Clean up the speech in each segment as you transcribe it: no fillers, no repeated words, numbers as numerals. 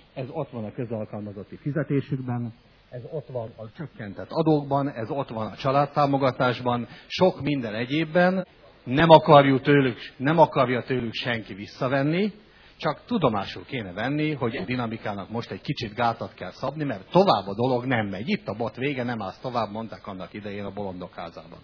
ez ott van a közalkalmazotti fizetésükben, ez ott van a csökkentett adókban, ez ott van a családtámogatásban, sok minden egyébben. Nem akarja tőlük senki visszavenni, csak tudomásul kéne venni, hogy a dinamikának most egy kicsit gátat kell szabni, mert tovább a dolog nem megy. Itt a bot vége, nem állsz tovább, mondták annak idején a Bolondok házában.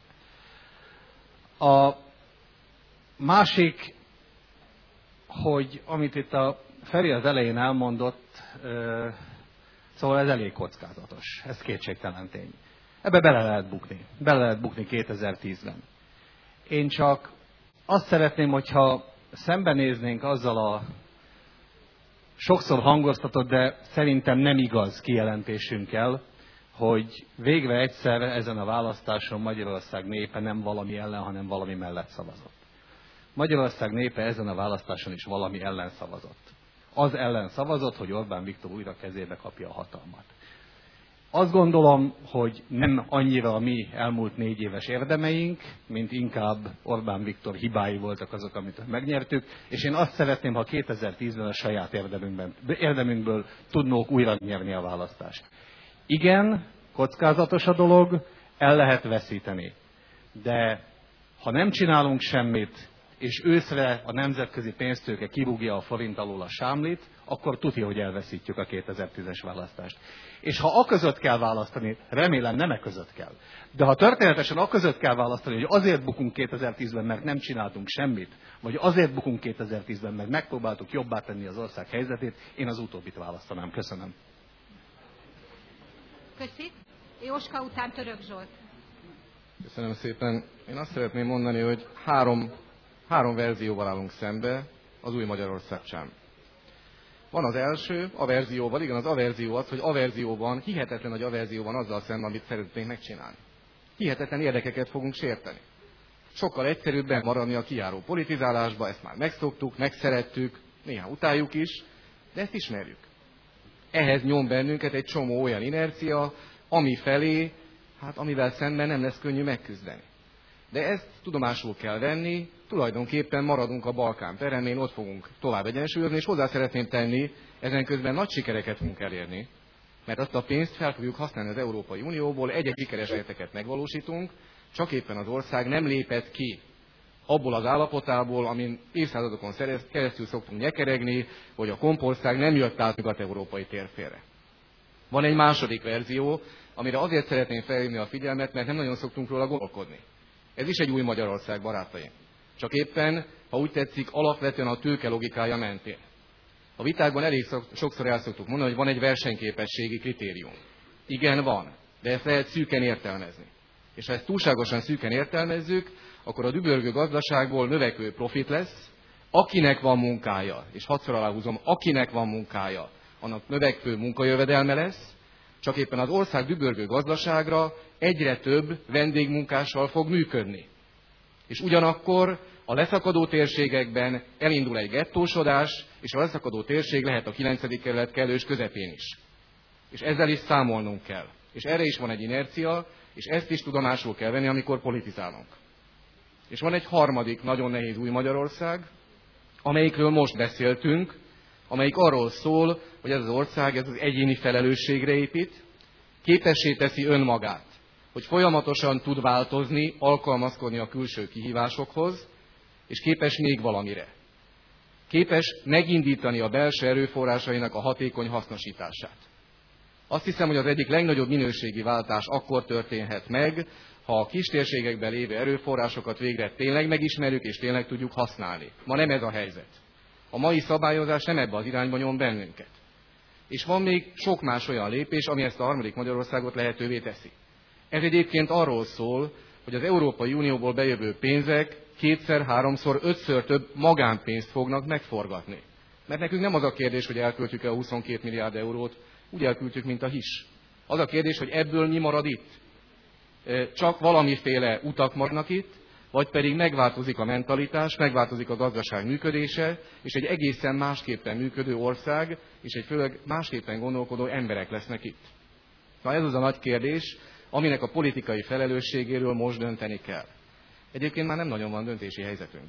A másik, hogy amit itt a Feri az elején elmondott, szóval ez elég kockázatos. Ez kétségtelen tény. Ebbe bele lehet bukni 2010-ben. Én csak azt szeretném, hogyha szembenéznénk azzal a sokszor hangoztatott, de szerintem nem igaz kijelentésünkkel, hogy végre egyszer ezen a választáson Magyarország népe nem valami ellen, hanem valami mellett szavazott. Magyarország népe ezen a választáson is valami ellen szavazott. Az ellen szavazott, hogy Orbán Viktor újra kezébe kapja a hatalmat. Azt gondolom, hogy nem annyira a mi elmúlt 4 éves érdemeink, mint inkább Orbán Viktor hibái voltak azok, amit megnyertük, és én azt szeretném, ha 2010-ben a saját érdemünkből tudnók újra nyerni a választást. Igen, kockázatos a dolog, el lehet veszíteni, de ha nem csinálunk semmit, és őszre a nemzetközi pénztőke kirúgja a forint alól a sámlit, akkor tudja, hogy elveszítjük a 2010-es választást. És ha aközött kell választani, remélem nem között kell, de ha történetesen aközött kell választani, hogy azért bukunk 2010-ben, mert nem csináltunk semmit, vagy azért bukunk 2010-ben, mert megpróbáltuk jobbá tenni az ország helyzetét, én az utóbbit választanám. Köszönöm. Köszi. Jóska után Török Zsolt. Köszönöm szépen. Én azt szeretném mondani, hogy három verzióval állunk szembe az új Magyarország csán. Van az első, averzióval, igen, az averzió az, hogy averzióban, hihetetlen nagy averzióban azzal szemben, amit szeretnénk megcsinálni. Hihetetlen érdekeket fogunk sérteni. Sokkal egyszerűbben maradni a kijáró politizálásba, ezt már megszoktuk, megszerettük, néha utáljuk is, de ezt ismerjük. Ehhez nyom bennünket egy csomó olyan inercia, ami felé, amivel szemben nem lesz könnyű megküzdeni. De ezt tudomásul kell venni, tulajdonképpen maradunk a Balkán peremén, ott fogunk tovább egyensúlyozni, és hozzá szeretném tenni, ezen közben nagy sikereket fogunk elérni, mert azt a pénzt fel fogjuk használni az Európai Unióból, egy-egy sikeres projekteket megvalósítunk, csak éppen az ország nem lépett ki abból az állapotából, amin évszázadokon keresztül szoktunk nyekeregni, hogy a kompország nem jött át nyugat-európai térfélre. Van egy második verzió, amire azért szeretném felhívni a figyelmet, mert nem nagyon szoktunk róla gondolkodni. Ez is egy új Magyarország, barátaim. Csak éppen, ha úgy tetszik, alapvetően a tőke logikája mentén. A vitákban elég sokszor el szoktuk mondani, hogy van egy versenyképességi kritérium. Igen, van, de ezt lehet szűken értelmezni. És ha ezt túlságosan szűken értelmezzük, akkor a dübörgő gazdaságból növekvő profit lesz, akinek van munkája, és hatszor aláhúzom, akinek van munkája, annak növekvő munkajövedelme lesz, csak éppen az ország dübörgő gazdaságra egyre több vendégmunkással fog működni. És ugyanakkor a leszakadó térségekben elindul egy gettósodás, és a leszakadó térség lehet a 9. kerület kellős közepén is. És ezzel is számolnunk kell. És erre is van egy inercia, és ezt is tudomásul kell venni, amikor politizálunk. És van egy harmadik nagyon nehéz új Magyarország, amelyikről most beszéltünk, amelyik arról szól, hogy ez az ország ez az egyéni felelősségre épít, képessé teszi önmagát, hogy folyamatosan tud változni, alkalmazkodni a külső kihívásokhoz, és képes még valamire. Képes megindítani a belső erőforrásainak a hatékony hasznosítását. Azt hiszem, hogy az egyik legnagyobb minőségi váltás akkor történhet meg, ha a kistérségekben lévő erőforrásokat végre tényleg megismerjük és tényleg tudjuk használni. Ma nem ez a helyzet. A mai szabályozás nem ebbe az irányba nyom bennünket. És van még sok más olyan lépés, ami ezt a harmadik Magyarországot lehetővé teszi. Ez egyébként arról szól, hogy az Európai Unióból bejövő pénzek 2-szer, 3-szor, 5-ször több magánpénzt fognak megforgatni. Mert nekünk nem az a kérdés, hogy elköltjük-e a 22 milliárd eurót, úgy elküldjük, mint a HIS. Az a kérdés, hogy ebből mi marad itt. Csak valamiféle utak maradnak itt, vagy pedig megváltozik a mentalitás, megváltozik a gazdaság működése, és egy egészen másképpen működő ország, és egy főleg másképpen gondolkodó emberek lesznek itt. Na ez az a nagy kérdés, aminek a politikai felelősségéről most dönteni kell. Egyébként már nem nagyon van döntési helyzetünk.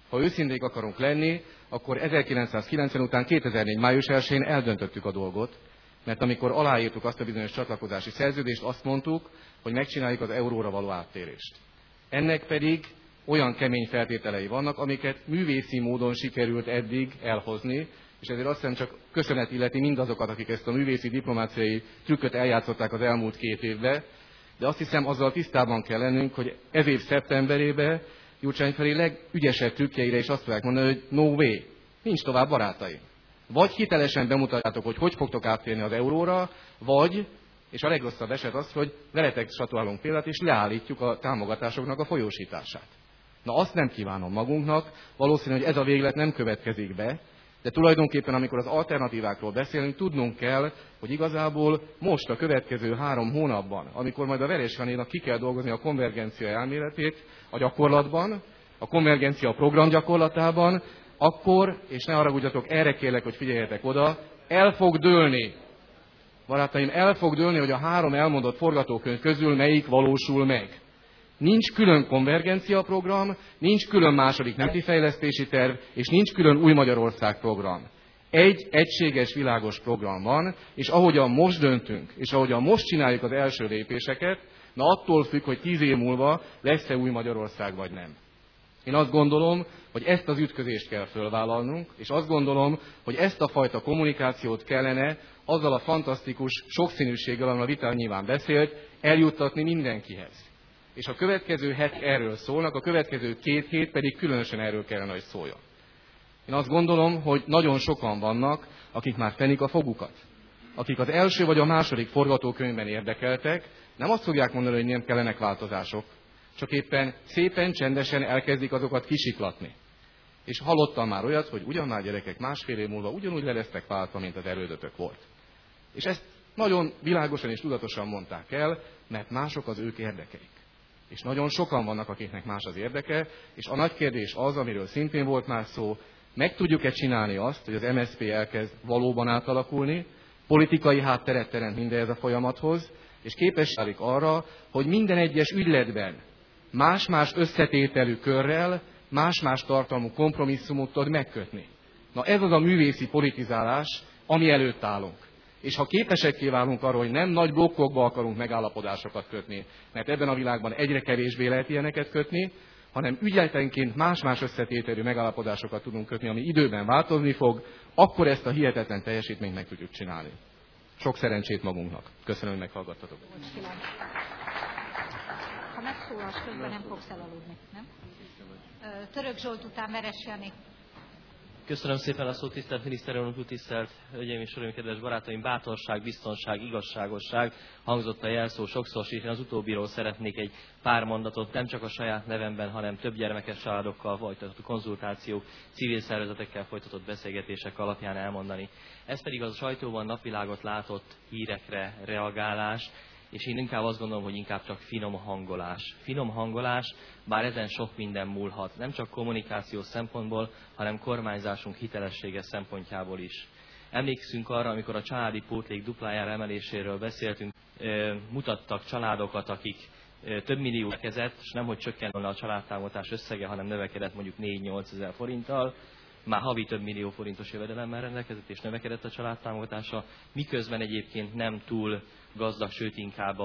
Ha őszinték akarunk lenni, akkor 1990 után 2004. május 1-én eldöntöttük a dolgot, mert amikor aláírtuk azt a bizonyos csatlakozási szerződést, azt mondtuk, hogy megcsináljuk az euróra való áttérést. Ennek pedig olyan kemény feltételei vannak, amiket művészi módon sikerült eddig elhozni, és ezért azt hiszem csak köszönet illeti mindazokat, akik ezt a művészi diplomáciai trükköt eljátszották az elmúlt 2 évben, de azt hiszem azzal tisztában kell lennünk, hogy ez év szeptemberében Gyurcsány felé legügyesebb trükkjeire is azt fogják mondani, hogy no way, nincs tovább barátai. Vagy hitelesen bemutatjátok, hogy fogtok áttérni az euróra, vagy, és a legrosszabb eset az, hogy veletek statuálunk példát, és leállítjuk a támogatásoknak a folyósítását. Na azt nem kívánom magunknak, valószínű, hogy ez a véglet nem következik be, de tulajdonképpen amikor az alternatívákról beszélünk, tudnunk kell, hogy igazából most a következő 3 hónapban, amikor majd a Veres-Janénak ki kell dolgozni a konvergencia elméletét a gyakorlatban, a konvergencia program gyakorlatában, akkor, és ne haragudjatok, erre kérlek, hogy figyeljetek oda, el fog dőlni, barátaim, el fog dőlni, hogy a 3 elmondott forgatókönyv közül melyik valósul meg. Nincs külön konvergencia program, nincs külön második nemzeti fejlesztési terv, és nincs külön új Magyarország program. Egy egységes, világos program van, és ahogyan most döntünk, és ahogyan most csináljuk az első lépéseket, na attól függ, hogy 10 év múlva lesz-e új Magyarország vagy nem. Én azt gondolom, hogy ezt az ütközést kell fölvállalnunk, és azt gondolom, hogy ezt a fajta kommunikációt kellene azzal a fantasztikus sokszínűséggel, amiről a Vita nyilván beszélt, eljuttatni mindenkihez. És a következő hetek erről szólnak, a következő 2 hét pedig különösen erről kellene, hogy szóljon. Én azt gondolom, hogy nagyon sokan vannak, akik már fenik a fogukat. Akik az első vagy a második forgatókönyvben érdekeltek, nem azt fogják mondani, hogy nem kellenek változások, csak éppen szépen, csendesen elkezdik azokat kisiklatni. És hallottam már olyat, hogy ugyan már gyerekek 1,5 év múlva ugyanúgy le lesznek váltva, mint az erődötök volt. És ezt nagyon világosan és tudatosan mondták el, mert mások az ők érdekeik. És nagyon sokan vannak, akiknek más az érdeke, és a nagy kérdés az, amiről szintén volt már szó, meg tudjuk-e csinálni azt, hogy az MSZP elkezd valóban átalakulni, politikai hátteret teremt mindez a folyamathoz, és képes válik arra, hogy minden egyes ügyletben más-más összetételű körrel, más-más tartalmú kompromisszumot tud megkötni. Na ez az a művészi politizálás, ami előtt állunk. És ha képesekké válunk arra, hogy nem nagy blokkokba akarunk megállapodásokat kötni, mert ebben a világban egyre kevésbé lehet ilyeneket kötni, hanem ügyletenként más-más összetételű megállapodásokat tudunk kötni, ami időben változni fog, akkor ezt a hihetetlen teljesítményt meg tudjuk csinálni. Sok szerencsét magunknak. Köszönöm, hogy meghallgattatok. Ha megszólalsz közben, nem fogsz elaludni, nem? Török Zsolt után Veres Jani. Köszönöm szépen a szót, tisztelt miniszterelnök úr, tisztelt hölgyeim és uraim, kedves barátaim! Bátorság, biztonság, igazságosság hangzott a jelszó sokszor, és én az utóbbiról szeretnék egy pár mondatot, nem csak a saját nevemben, hanem több gyermekes családokkal folytatott konzultációk, civil szervezetekkel folytatott beszélgetések alapján elmondani. Ez pedig az a sajtóban napvilágot látott hírekre reagálás, és én inkább azt gondolom, hogy inkább csak finom hangolás. Finom hangolás, bár ezen sok minden múlhat, nem csak kommunikációs szempontból, hanem kormányzásunk hitelessége szempontjából is. Emlékszünk arra, amikor a családi pótlék duplájára emeléséről beszéltünk, mutattak családokat, akik több millió érkezett, és nemhogy csökkent volna a családtámogatás összege, hanem növekedett mondjuk 4-8 ezer forinttal, már havi több millió forintos jövedelemmel rendelkezett, és növekedett a családtámogatása, miközben egyébként nem túl gazdag, sőt inkább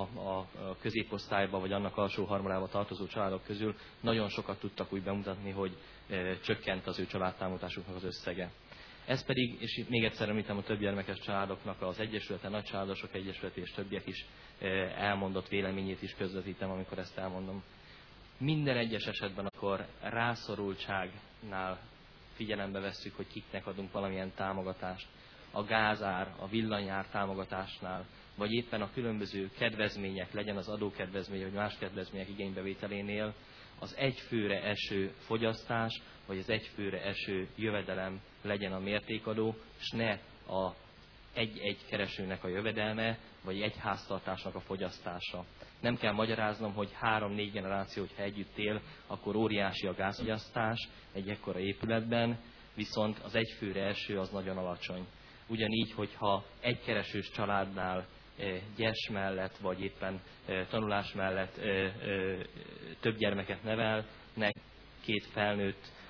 a középosztályba vagy annak alsó harmadába tartozó családok közül nagyon sokat tudtak úgy bemutatni, hogy csökkent az ő családtámogatásuknak az összege. Ez pedig, és még egyszer említem, a többgyermekes családoknak az Egyesülete, Nagycsaládosok Egyesülete és többiek is elmondott véleményét is közvetítem, amikor ezt elmondom. Minden egyes esetben, akkor rászorultságnál figyelembe vesszük, hogy kiknek adunk valamilyen támogatást, a gázár, a villanyár támogatásnál, vagy éppen a különböző kedvezmények, legyen az adókedvezmény, vagy más kedvezmények igénybevételénél, az egy főre eső fogyasztás, vagy az egy főre eső jövedelem legyen a mértékadó, és ne a egy keresőnek a jövedelme, vagy egy háztartásnak a fogyasztása. Nem kell magyaráznom, hogy 3-4 generáció, hogyha együtt él, akkor óriási a gázfogyasztás egy ekkora épületben, viszont az egy főre eső az nagyon alacsony. Ugyanígy, hogyha egy keresős családnál gyes mellett, vagy éppen tanulás mellett több gyermeket nevelnek, 2 felnőtt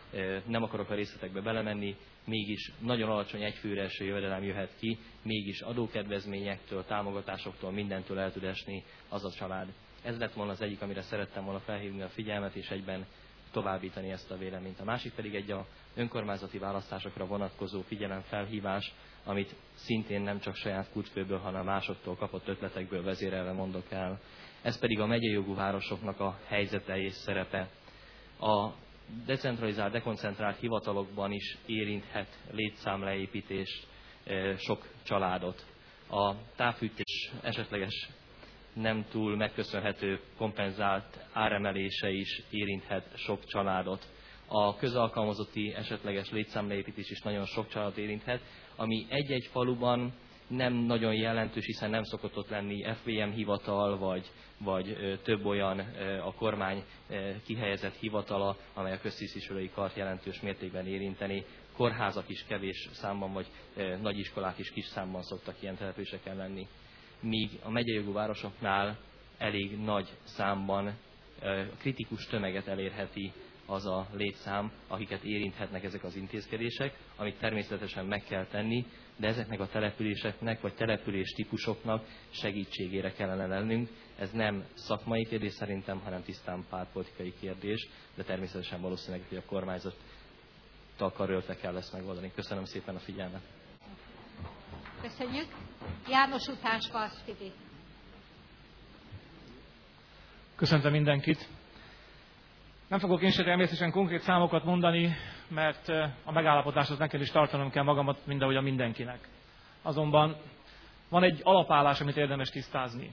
nem akarok a részletekbe belemenni, mégis nagyon alacsony egyfőre eső jövedelem jöhet ki, mégis adókedvezményektől, támogatásoktól, mindentől el tud esni az a család. Ez lett volna az egyik, amire szerettem volna felhívni a figyelmet, és egyben továbbítani ezt a véleményt. A másik pedig egy a önkormányzati választásokra vonatkozó figyelemfelhívás, amit szintén nem csak saját kútfőből, hanem másoktól kapott ötletekből vezérelve mondok el. Ez pedig a megyei jogú városoknak a helyzete és szerepe. A decentralizált, dekoncentrált hivatalokban is érinthet létszámleépítést sok családot. A távfűtés esetleges nem túl megköszönhető kompenzált áremelése is érinthet sok családot. A közalkalmazotti esetleges létszámleépítés is nagyon sok családot érinthet, ami egy-egy faluban nem nagyon jelentős, hiszen nem szokott ott lenni FVM hivatal, vagy több olyan a kormány kihelyezett hivatala, amely a köztisztviselői kart jelentős mértékben érinteni. Kórházak is kevés számban, vagy nagyiskolák is kis számban szoktak ilyen településeken lenni. Míg a megyei jogú városoknál elég nagy számban kritikus tömeget elérheti az a létszám, akiket érinthetnek ezek az intézkedések, amit természetesen meg kell tenni, de ezeknek a településeknek, vagy település típusoknak segítségére kellene lennünk. Ez nem szakmai kérdés szerintem, hanem tisztán pártpolitikai kérdés, de természetesen valószínűleg, hogy a kormányzattal karöltve kell ezt megoldani. Köszönöm szépen a figyelmet. Köszönjük. János után Skarsztidi. Köszöntöm mindenkit. Nem fogok én se természetesen konkrét számokat mondani, mert a megállapodáshoz nekem is tartanom kell magamat, mind ahogy a mindenkinek. Azonban van egy alapállás, amit érdemes tisztázni.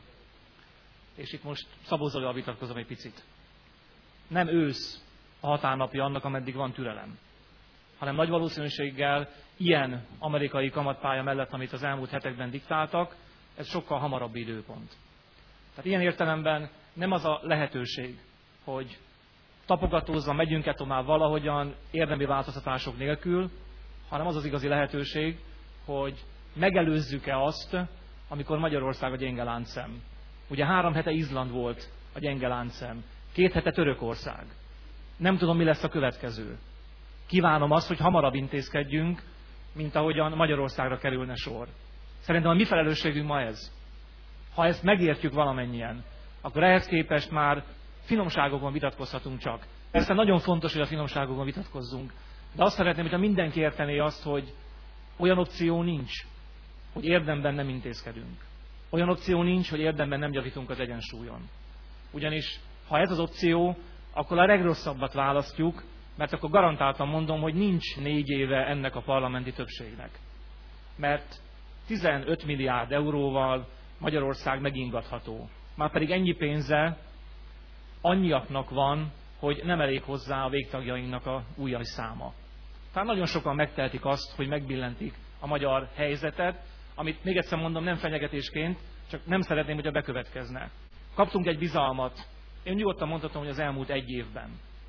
És itt most Szabó Zolival vitatkozom egy picit. Nem ősz a határnapja annak, ameddig van türelem, hanem nagy valószínűséggel ilyen amerikai kamatpálya mellett, amit az elmúlt hetekben diktáltak, ez sokkal hamarabb időpont. Tehát ilyen értelemben nem az a lehetőség, hogy tapogatózva megyünk-e tovább valahogyan érdemi változtatások nélkül, hanem az az igazi lehetőség, hogy megelőzzük-e azt, amikor Magyarország a gyenge láncszem. Ugye 3 hete Izland volt a gyenge láncszem, 2 hete Törökország. Nem tudom, mi lesz a következő. Kívánom azt, hogy hamarabb intézkedjünk, mint ahogyan Magyarországra kerülne sor. Szerintem a mi felelősségünk ma ez. Ha ezt megértjük valamennyien, akkor ehhez képest már finomságokon vitatkozhatunk csak. Persze nagyon fontos, hogy a finomságokon vitatkozzunk, de azt szeretném, hogyha mindenki értené azt, hogy olyan opció nincs, hogy érdemben nem intézkedünk. Olyan opció nincs, hogy érdemben nem javítunk az egyensúlyon. Ugyanis, ha ez az opció, akkor a legrosszabbat választjuk, mert akkor garantáltan mondom, hogy nincs 4 éve ennek a parlamenti többségnek. Mert 15 milliárd euróval Magyarország megingatható. Márpedig ennyi pénze annyiaknak van, hogy nem elég hozzá a végtagjainknak a újabb száma. Tehát nagyon sokan megtehetik azt, hogy megbillentik a magyar helyzetet, amit még egyszer mondom, nem fenyegetésként, csak nem szeretném, hogy bekövetkezne. Kaptunk egy bizalmat. Én nyugodtan mondhatom, hogy az elmúlt 1 évben.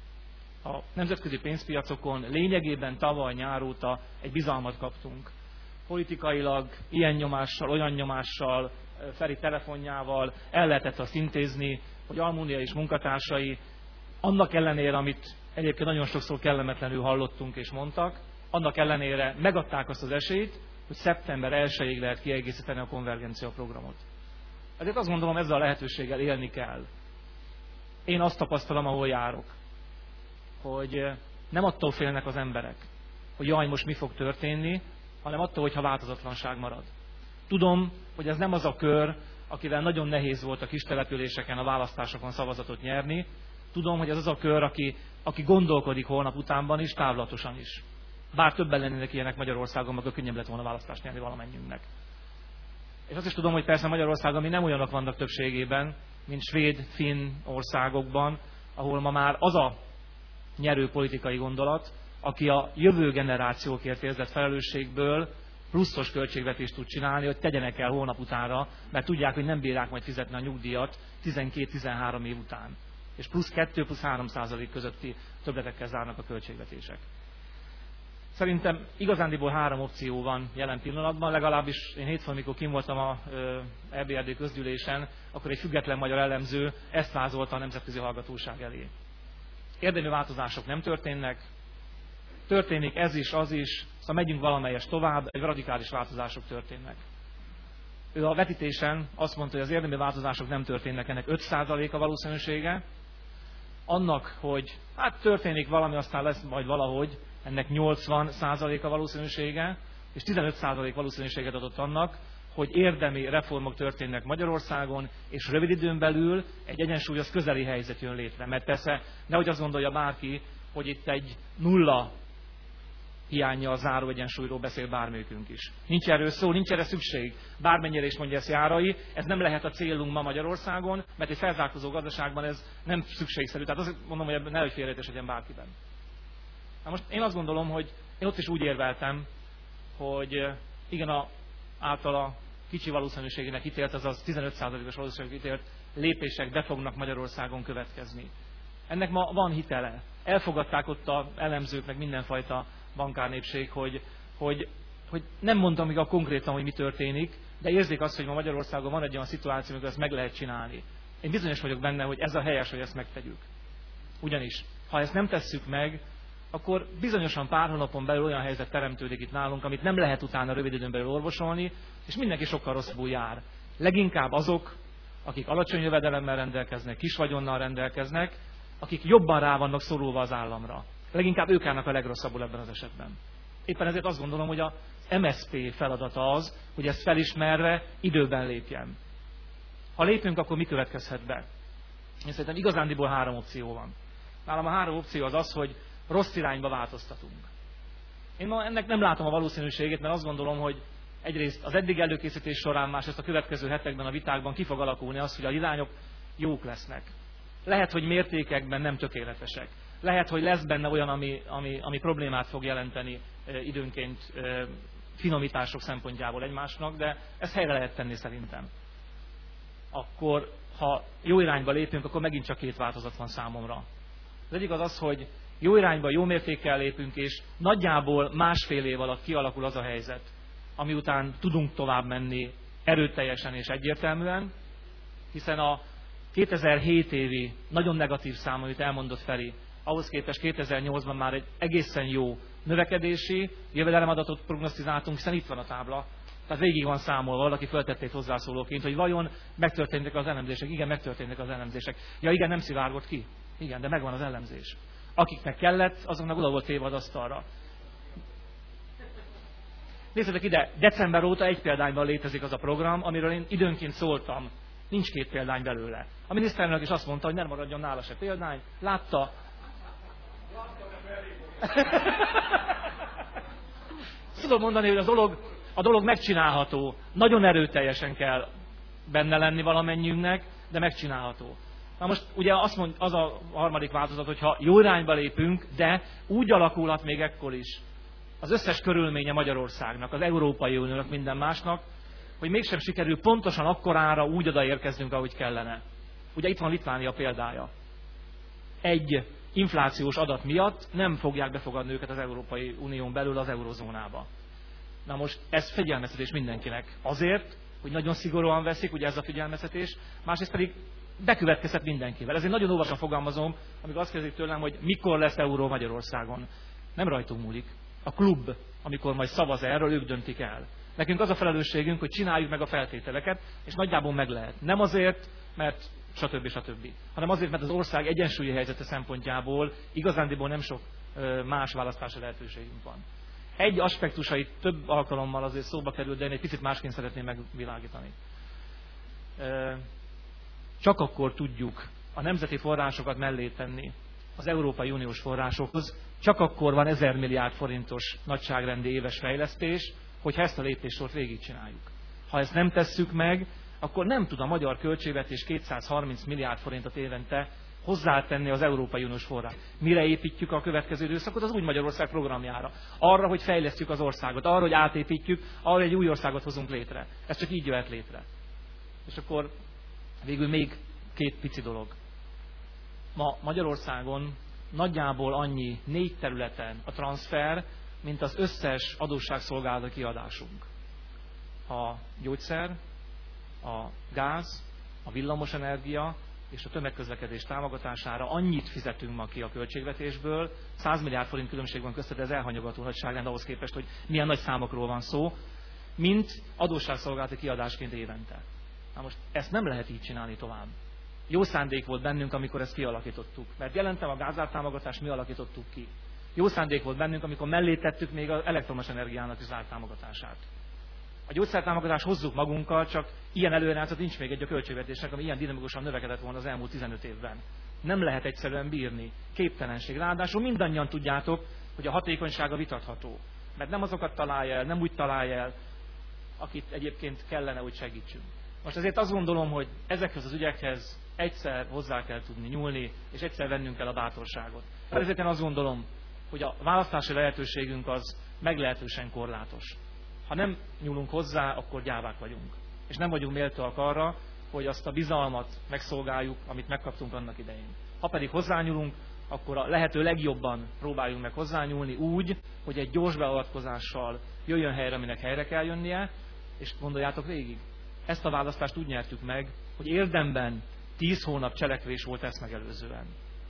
A nemzetközi pénzpiacokon lényegében tavaly nyár óta egy bizalmat kaptunk. Politikailag ilyen nyomással, olyan nyomással, Feri telefonjával el lehetett azt intézni, hogy Almunia és munkatársai annak ellenére, amit egyébként nagyon sokszor kellemetlenül hallottunk és mondtak, annak ellenére megadták azt az esélyt, hogy szeptember 1-ig lehet kiegészíteni a konvergencia programot. Ezért azt gondolom, ezzel a lehetőséggel élni kell. Én azt tapasztalom, ahol járok, hogy nem attól félnek az emberek, hogy jaj, most mi fog történni, hanem attól, hogyha változatlanság marad. Tudom, hogy ez nem az a kör, akivel nagyon nehéz volt a kis településeken, a választásokon szavazatot nyerni. Tudom, hogy ez az a kör, aki gondolkodik holnap utánban is, távlatosan is. Bár többen lennének ilyenek Magyarországon, akkor könnyebb lett volna választást nyerni valamennyiünknek. És azt is tudom, hogy persze Magyarországon mi nem olyanok vannak többségében, mint svéd, finn országokban, ahol ma már az a nyerő politikai gondolat, aki a jövő generációkért érzett felelősségből pluszos költségvetést tud csinálni, hogy tegyenek el holnap utánra, mert tudják, hogy nem bírják majd fizetni a nyugdíjat 12-13 év után. És plusz 2-3% közötti többletekkel zárnak a költségvetések. Szerintem igazándiból 3 opció van jelen pillanatban, legalábbis én hétfőn, amikor kim voltam a EBRD közgyűlésen, akkor egy független magyar elemző ezt vázolta a nemzetközi hallgatóság elé. Érdemi változások nem történnek, történik ez is, az is, szóval megyünk valamelyes tovább, radikális változások történnek. Ő a vetítésen azt mondta, hogy az érdemi változások nem történnek, ennek 5% a valószínűsége. Annak, hogy hát történik valami, aztán lesz majd valahogy, ennek 80% a valószínűsége, és 15% valószínűséget adott annak, hogy érdemi reformok történnek Magyarországon, és rövid időn belül egy egyensúlyos közeli helyzet jön létre. Mert persze nehogy azt gondolja bárki, hogy itt egy nulla hiánnyal záró egyensúlyról beszél bármelyikünk is. Nincs erről szó, nincs erre szükség. Bármennyire is mondja ezt Járai, ez nem lehet a célunk ma Magyarországon, mert egy felzárkózó gazdaságban ez nem szükségszerű. Tehát azt mondom, hogy nehogy félreértés legyen bárkiben. Na most én azt gondolom, hogy én ott is úgy érveltem, hogy igen, általa kicsi valószínűségének ítélt, azaz 15%-os valószínűségének ítélt lépések be fognak Magyarországon következni. Ennek ma van hitele. Elfogadták ott az elemzők, meg mindenfajta bankárnépség, hogy nem mondtam még a konkrétan, hogy mi történik, de érzik azt, hogy ma Magyarországon van egy olyan szituáció, amikor ezt meg lehet csinálni. Én bizonyos vagyok benne, hogy ez a helyes, hogy ezt megtegyük. Ugyanis, ha ezt nem tesszük meg, akkor bizonyosan pár hónapon belül olyan helyzet teremtődik itt nálunk, amit nem lehet utána rövid időn belül orvosolni, és mindenki sokkal rosszabbul jár. Leginkább azok, akik alacsony jövedelemmel rendelkeznek, kis vagyonnal rendelkeznek, akik jobban rá vannak szorulva az államra. Leginkább ők állnak a legrosszabbul ebben az esetben. Éppen ezért azt gondolom, hogy az MSZP feladata az, hogy ezt felismerve időben lépjen. Ha lépünk, akkor mi következhet be? Én szerintem igazándiból 3 opció van. Nálam a 3 opció az, hogy rossz irányba változtatunk. Én ma ennek nem látom a valószínűségét, mert azt gondolom, hogy egyrészt az eddig előkészítés során, másrészt a következő hetekben, a vitákban ki fog alakulni az, hogy a irányok jók lesznek. Lehet, hogy mértékekben nem tökéletesek. Lehet, hogy lesz benne olyan, ami problémát fog jelenteni időnként finomítások szempontjából egymásnak, de ezt helyre lehet tenni szerintem. Akkor, ha jó irányba lépünk, akkor megint csak 2 változat van számomra. Az egyik az, hogy jó irányba, jó mértékkel lépünk, és nagyjából másfél év alatt kialakul az a helyzet, ami után tudunk tovább menni erőteljesen és egyértelműen, hiszen a 2007 évi nagyon negatív szám, amit elmondott Feri, ahhoz képest 2008-ban már egy egészen jó növekedési jövedelemadatot prognosztizáltunk, hiszen itt van a tábla. Tehát végig van számolva, valaki föltették hozzászólóként, hogy vajon megtörténtek az elemzések. Igen, megtörténtek az elemzések. Ja igen, nem szivárgott ki. Igen, de megvan az elemzés. Akiknek kellett, azoknak oda volt téve az asztalra. Nézzetek ide, december óta egy példányban létezik az a program, amiről én időnként szóltam. Nincs 2 példány belőle. A miniszterelnök is azt mondta, hogy nem maradjon nála se példány. Látta. Tudom mondani, hogy a dolog megcsinálható. Nagyon erőteljesen kell benne lenni valamennyiünknek, de megcsinálható. Na most ugye az a harmadik változat, hogyha jó irányba lépünk, de úgy alakulhat még ekkor is az összes körülménye Magyarországnak, az Európai Uniónak, minden másnak, hogy mégsem sikerül pontosan akkorára úgy odaérkeznünk, ahogy kellene. Ugye itt van Litvánia példája. Egy inflációs adat miatt nem fogják befogadni őket az Európai Unión belül az eurozónába. Na most ez figyelmeztetés mindenkinek. Azért, hogy nagyon szigorúan veszik, ugye ez a figyelmeztetés, másrészt pedig bekövetkezhet mindenkivel. Ezért nagyon óvatosan fogalmazom, amikor azt kérdezik tőlem, hogy mikor lesz euró Magyarországon. Nem rajtunk múlik. A klub, amikor majd szavaz erről, ők döntik el. Nekünk az a felelősségünk, hogy csináljuk meg a feltételeket, és nagyjából meg lehet. Nem azért, mert stb. Hanem azért, mert az ország egyensúlyi helyzete szempontjából igazándiból nem sok más választási lehetőségünk van. Egy aspektusait több alkalommal azért szóba került, de én egy picit másként szeretném megvilágítani. Csak akkor tudjuk a nemzeti forrásokat mellé tenni az Európai Uniós forrásokhoz, csak akkor van 1000 milliárd forintos nagyságrendi éves fejlesztés, hogyha ezt a lépéssort végigcsináljuk. Ha ezt nem tesszük meg, akkor nem tud a magyar költségvetés 230 milliárd forintot évente hozzátenni az Európai Uniós forrás. Mire építjük a következő időszakot? Az Új Magyarország programjára. Arra, hogy fejlesztjük az országot, arra, hogy átépítjük, arra, hogy egy új országot hozunk létre. Ez csak így jöhet létre. És akkor végül még 2 pici dolog. Ma Magyarországon nagyjából annyi 4 területen a transfer, mint az összes adósságszolgálati kiadásunk. A gyógyszer, a gáz, a villamosenergia és a tömegközlekedés támogatására annyit fizetünk ma ki a költségvetésből, 100 milliárd forint különbség van között, ez elhanyagató nagyságrend ahhoz képest, hogy milyen nagy számokról van szó, mint adósságszolgálati kiadásként évente. Na most ezt nem lehet így csinálni tovább. Jó szándék volt bennünk, amikor ezt kialakítottuk, mert jelentem a gázártámogatást mi alakítottuk ki. Jó szándék volt bennünk, amikor mellé tettük még az elektromos energiának is ártámogatását. A gyógyszertámogatást hozzuk magunkkal, csak ilyen előirányzat nincs még egy a költségvetésnek, ami ilyen dinamikusan növekedett volna az elmúlt 15 évben. Nem lehet egyszerűen bírni. Képtelenség. Ráadásul mindannyian tudjátok, hogy a hatékonysága vitatható. Mert nem azokat találja el, nem úgy találja el, akit egyébként kellene, hogy segítsünk. Most ezért azt gondolom, hogy ezekhez az ügyekhez egyszer hozzá kell tudni nyúlni, és egyszer vennünk kell a bátorságot. Ezért én azt gondolom, hogy a választási lehetőségünk az meglehetősen korlátos. Ha nem nyúlunk hozzá, akkor gyávák vagyunk. És nem vagyunk méltóak arra, hogy azt a bizalmat megszolgáljuk, amit megkaptunk annak idején. Ha pedig hozzányúlunk, akkor a lehető legjobban próbáljunk meg hozzányúlni úgy, hogy egy gyors beavatkozással jöjjön helyre, aminek helyre kell jönnie, és gondoljátok végig. Ezt a választást úgy nyertük meg, hogy érdemben 10 hónap cselekvés volt ezt megelőzően.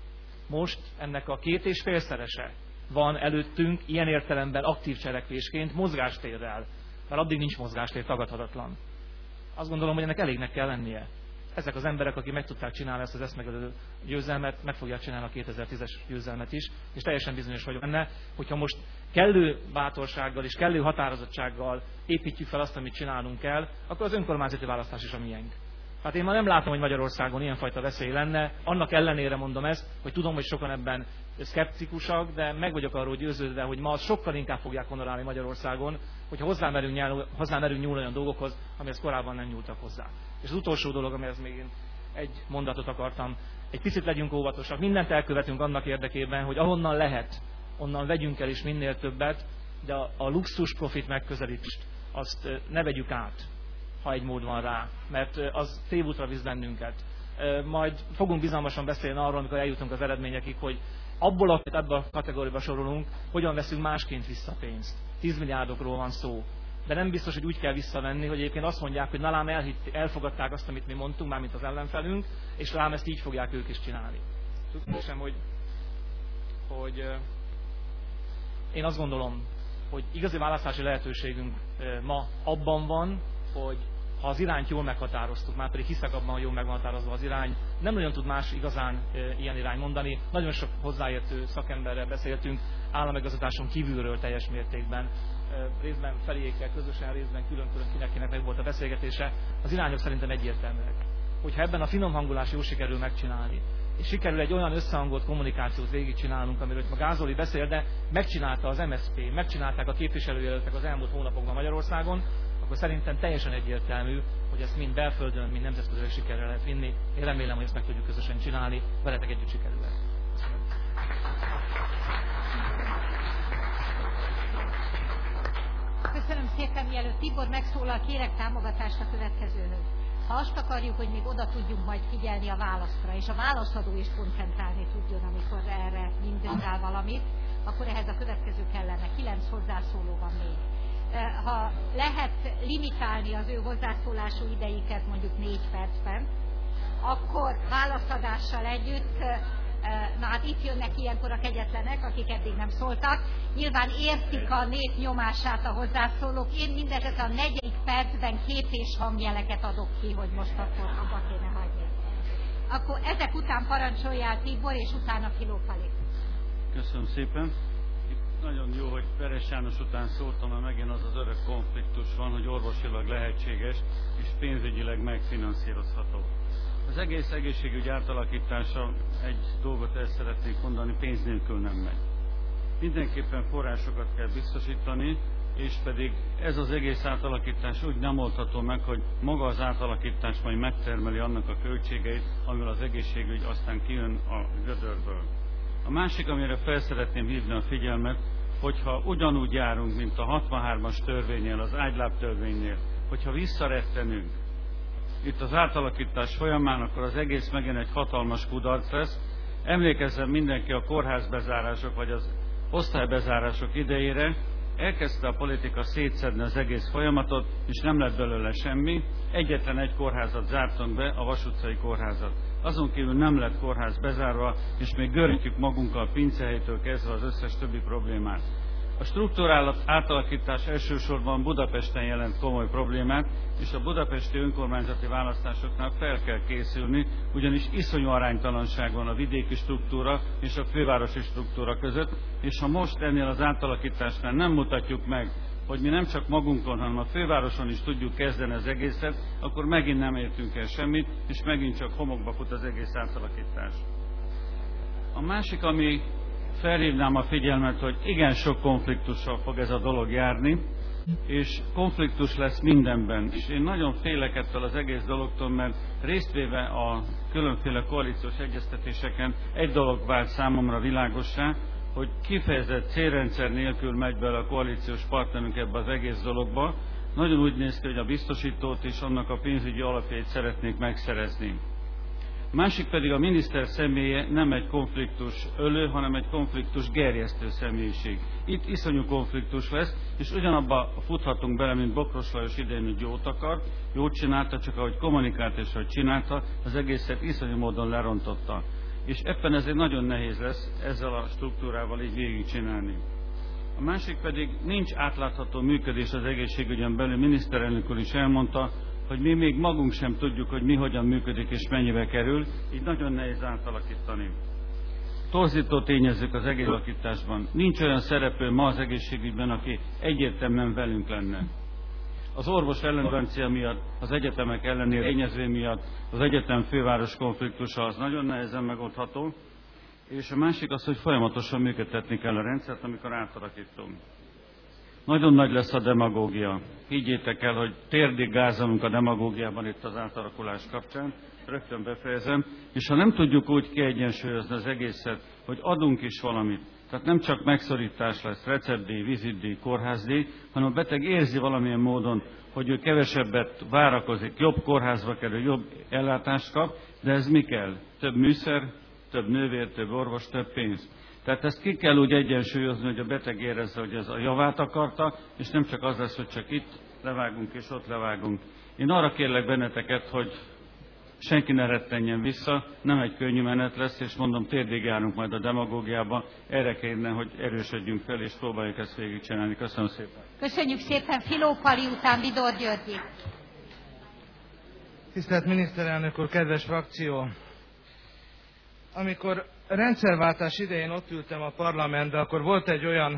Most ennek a 2,5-szerese van előttünk ilyen értelemben aktív cselekvésként mozgástérrel, mert addig nincs mozgástér, tagadhatatlan. Azt gondolom, hogy ennek elégnek kell lennie. Ezek az emberek, akik meg tudták csinálni ezt az ezt megelőző győzelmet, meg fogják csinálni a 2010-es győzelmet is, és teljesen bizonyos vagyok benne, hogyha most kellő bátorsággal és kellő határozottsággal építjük fel azt, amit csinálnunk kell, akkor az önkormányzati választás is a miénk. Hát én ma nem látom, hogy Magyarországon ilyenfajta veszély lenne, annak ellenére mondom ezt, hogy tudom, hogy sokan ebben szkeptikusak, de meg vagyok arról győződve, hogy ma sokkal inkább fogják honorálni Magyarországon, hogyha hozzámerünk nyúlni olyan dolgokhoz, amihez korábban nem nyúltak hozzá. És az utolsó dolog, amihez még én egy mondatot akartam, egy picit legyünk óvatosak, mindent elkövetünk annak érdekében, hogy ahonnan lehet, onnan vegyünk el is minél többet, de a luxus profit megközelítést azt ne vegyük át, ha egy mód van rá, mert az tévútra visz bennünket. Majd fogunk bizalmasan beszélni arról, amikor eljutunk az eredményekig, hogy abból, amit ebbe a kategóriába sorolunk, hogyan veszünk másként vissza pénzt. 10 milliárdokról van szó. De nem biztos, hogy úgy kell visszavenni, hogy egyébként azt mondják, hogy na lám elfogadták azt, amit mi mondtunk, mármint az ellenfelünk, és lám ezt így fogják ők is csinálni. Tudtam, hogy én azt gondolom, hogy igazi választási lehetőségünk ma abban van, hogy ha az irányt jól meghatároztuk, már pedig hiszek abban, hogy jól meghatározva az irány, nem nagyon tud más igazán ilyen irány mondani. Nagyon sok hozzáértő szakemberrel beszéltünk, államigazgatáson kívülről teljes mértékben, részben feléjékkel közösen, részben külön-külön kinek meg volt a beszélgetése. Az irányok szerintem egyértelműek. Hogyha ebben a finom hangulás jól sikerül megcsinálni, és sikerül egy olyan összehangolt kommunikációt végigcsinálnunk, amiről ma Gázoli beszél, de megcsinálta az MSZP, megcsinálták a képviselőjelöltek az elmúlt hónapokban Magyarországon, akkor szerintem teljesen egyértelmű, hogy ezt mind belföldön, mind nemzetközileg sikerrel lehet vinni. Én remélem, hogy ezt meg tudjuk közösen csinálni, veletek együtt sikerül. Köszönöm szépen, mielőtt Tibor megszólal, kérek támogatást a következőhöz. Ha azt akarjuk, hogy még oda tudjunk majd figyelni a válaszra, és a válaszadó is koncentrálni tudjon, amikor erre mindennel valamit, akkor ehhez a következő kellene. 9 hozzászóló van még. Ha lehet limitálni az ő hozzászólású ideiket mondjuk 4 percben, akkor válaszadással együtt, na hát itt jönnek ilyenkor a kegyetlenek, akik eddig nem szóltak, nyilván értik a nép nyomását a hozzászólók, én mindesetre a 4. percben 2 és hangjeleket adok ki, hogy most akkor abba kéne hagyni. Akkor ezek után parancsoljál Tibor, és utána Filó Pali. Köszönöm szépen. Nagyon jó, hogy Veres János után szóltam, mert megint az az örök konfliktus van, hogy orvosilag lehetséges és pénzügyileg megfinanszírozható. Az egész egészségügy átalakítása, egy dolgot el szeretnék mondani, pénz nélkül nem megy. Mindenképpen forrásokat kell biztosítani, és pedig ez az egész átalakítás úgy nem oldható meg, hogy maga az átalakítás majd megtermeli annak a költségeit, amivel az egészségügy aztán kijön a gödörből. A másik, amire fel szeretném hívni a figyelmet, hogyha ugyanúgy járunk, mint a 63-as törvénynél, az ágyláb törvénynél, hogyha visszarettenünk itt az átalakítás folyamán, akkor az egész megint egy hatalmas kudarc lesz. Emlékezzen mindenki a kórházbezárások vagy az osztálybezárások idejére, elkezdte a politika szétszedni az egész folyamatot, és nem lett belőle semmi. Egyetlen egy kórházat zártunk be, a Vas utcai kórházat. Azon kívül nem lett kórház bezárva, és még görgetjük magunkkal pincehelytől kezdve az összes többi problémát. A struktúrálat átalakítás elsősorban Budapesten jelent komoly problémát, és a budapesti önkormányzati választásoknál fel kell készülni, ugyanis iszonyú aránytalanság van a vidéki struktúra és a fővárosi struktúra között, és ha most ennél az átalakításnál nem mutatjuk meg, hogy mi nem csak magunkon, hanem a fővároson is tudjuk kezdeni az egészet, akkor megint nem értünk el semmit, és megint csak homokba fut az egész átalakítás. A másik, ami felhívnám a figyelmet, hogy igen sok konfliktussal fog ez a dolog járni, és konfliktus lesz mindenben. És én nagyon félek ettől az egész dologtól, mert résztvéve a különféle koalíciós egyeztetéseken egy dolog vált számomra világossá, hogy kifejezett célrendszer nélkül megy bele a koalíciós partnerünk ebbe az egész dologba. Nagyon úgy néz ki, hogy a biztosítót és annak a pénzügyi alapjait szeretnék megszerezni. Másik pedig a miniszter személye nem egy konfliktus ölő, hanem egy konfliktus gerjesztő személyiség. Itt iszonyú konfliktus lesz, és ugyanabba futhatunk bele, mint Bokros Lajos idején, hogy jót akar, jót csinálta, csak ahogy kommunikált és ahogy csinálta, az egészet iszonyú módon lerontotta. És ebben ezért nagyon nehéz lesz ezzel a struktúrával így végigcsinálni. A másik pedig nincs átlátható működés az egészségügyen belül, miniszterelnök úr is elmondta, hogy mi még magunk sem tudjuk, hogy mi hogyan működik és mennyibe kerül, így nagyon nehéz átalakítani. Torzító tényezők az egész alakításban. Nincs olyan szereplő ma az egészségügyben, aki egyértelműen velünk lenne. Az orvos ellenvencia miatt, az egyetemek elleni tényező miatt, az egyetem főváros konfliktusa az nagyon nehezen megoldható, és a másik az, hogy folyamatosan működtetni kell a rendszert, amikor átalakítunk. Nagyon nagy lesz a demagógia. Higgyétek el, hogy térdig gázolunk a demagógiában itt az átalakulás kapcsán, rögtön befejezem, és ha nem tudjuk úgy kiegyensúlyozni az egészet, hogy adunk is valamit, tehát nem csak megszorítás lesz, receptdíj, vizitdíj, kórházdíj, hanem a beteg érzi valamilyen módon, hogy ő kevesebbet várakozik, jobb kórházba kerül, jobb ellátást kap, de ez mi kell? Több műszer, több nővér, több orvos, több pénz. Tehát ezt ki kell úgy egyensúlyozni, hogy a beteg érezze, hogy ez a javát akarta, és nem csak az lesz, hogy csak itt levágunk és ott levágunk. Én arra kérlek benneteket, hogy senki ne rettenjen vissza, nem egy könnyű menet lesz, és mondom, térdig járunk majd a demagógiába, erre kérne, hogy erősödjünk fel, és próbáljuk ezt végigcsinálni. Köszönöm szépen. Köszönjük szépen, Filó Pali után Vidor Györgyi. Tisztelt miniszterelnök úr, kedves frakció! Amikor rendszerváltás idején ott ültem a parlamentben, akkor volt egy olyan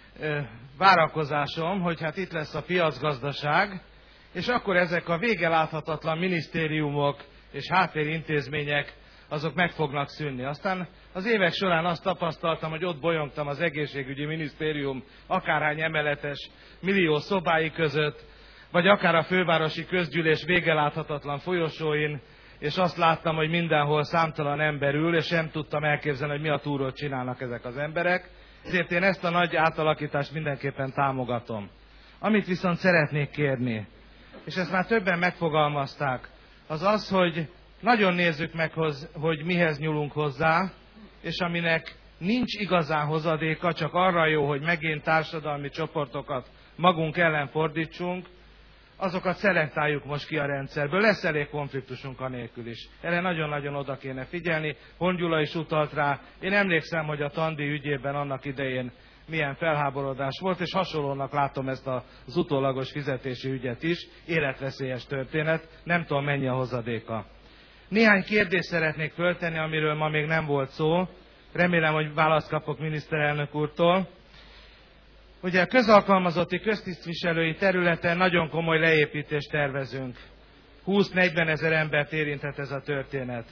várakozásom, hogy hát itt lesz a piacgazdaság, és akkor ezek a vége láthatatlan minisztériumok és háttérintézmények, azok meg fognak szűnni. Aztán az évek során azt tapasztaltam, hogy ott bolyongtam az egészségügyi minisztérium akárhány emeletes millió szobái között, vagy akár a fővárosi közgyűlés vége láthatatlan folyosóin, és azt láttam, hogy mindenhol számtalan ember ül, és nem tudtam elképzelni, hogy mi a túrót csinálnak ezek az emberek. Ezért én ezt a nagy átalakítást mindenképpen támogatom. Amit viszont szeretnék kérni, és ezt már többen megfogalmazták, az az, hogy nagyon nézzük meg, hogy mihez nyúlunk hozzá, és aminek nincs igazán hozadéka, csak arra jó, hogy megint társadalmi csoportokat magunk ellen fordítsunk, azokat szelektáljuk most ki a rendszerből. Lesz elég konfliktusunk anélkül is. Erre nagyon-nagyon oda kéne figyelni. Hon Gyula is utalt rá. Én emlékszem, hogy a tandíj ügyében annak idején milyen felháborodás volt, és hasonlónak látom ezt az utólagos fizetési ügyet is. Életveszélyes történet. Nem tudom, mennyi a hozadéka. Néhány kérdést szeretnék föltenni, amiről ma még nem volt szó. Remélem, hogy választ kapok miniszterelnök úrtól. Ugye a közalkalmazotti, köztisztviselői területen nagyon komoly leépítést tervezünk. 20-40 ezer embert érinthet ez a történet.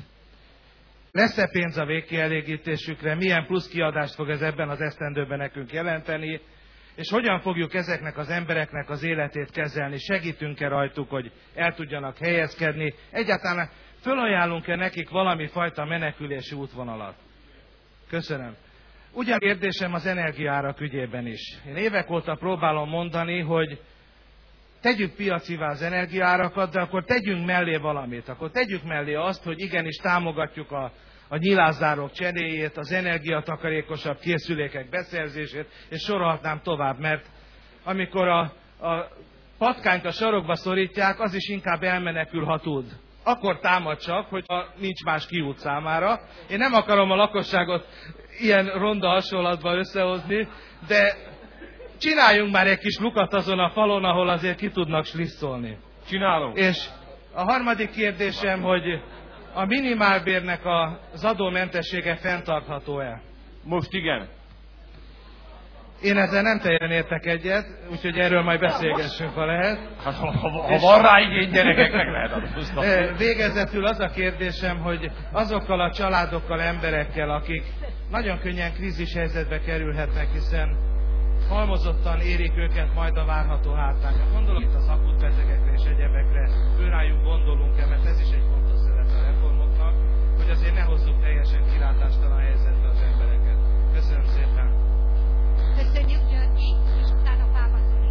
Lesz-e pénz a végkielégítésükre? Milyen plusz kiadást fog ez ebben az esztendőben nekünk jelenteni? És hogyan fogjuk ezeknek az embereknek az életét kezelni? Segítünk-e rajtuk, hogy el tudjanak helyezkedni? Egyáltalán fölajánlunk-e nekik valami fajta menekülési útvonalat? Köszönöm. Ugyan kérdésem az energiaárak ügyében is. Én évek óta próbálom mondani, hogy tegyük piacivá az energiaárakat, de akkor tegyünk mellé valamit. Akkor tegyük mellé azt, hogy igenis támogatjuk a nyilászárók cseréjét, az energiatakarékosabb készülékek beszerzését, és sorolhatnám tovább, mert amikor a patkányt a sarokba szorítják, az is inkább elmenekül, ha tud. Akkor támad csak, hogyha nincs más kiút számára. Én nem akarom a lakosságot ilyen ronda hasonlatban összehozni, de csináljunk már egy kis lukat azon a falon, ahol azért ki tudnak slisszolni. Csinálom. És a harmadik kérdésem, hogy a minimálbérnek az adómentessége fenntartható-e? Most igen. Én ezzel nem teljesen értek egyet, úgyhogy erről majd beszélgessünk, ha lehet. Hát, ha van rá igény, gyerekeknek lehet adóztatni. Végezetül az a kérdésem, hogy azokkal a családokkal, emberekkel, akik nagyon könnyen krízis helyzetbe kerülhetnek, hiszen halmozottan érik őket majd a várható hátrányok. Gondolok itt az akut betegekre és egyebekre, őrájuk gondolunk-e, mert ez is egy fontos szövet a reformoknak, hogy azért ne hozzuk teljesen kilátástalan helyzetbe az embereket. Köszönöm szépen! Köszönjük, Györgyi, és utána Pápa Zoli.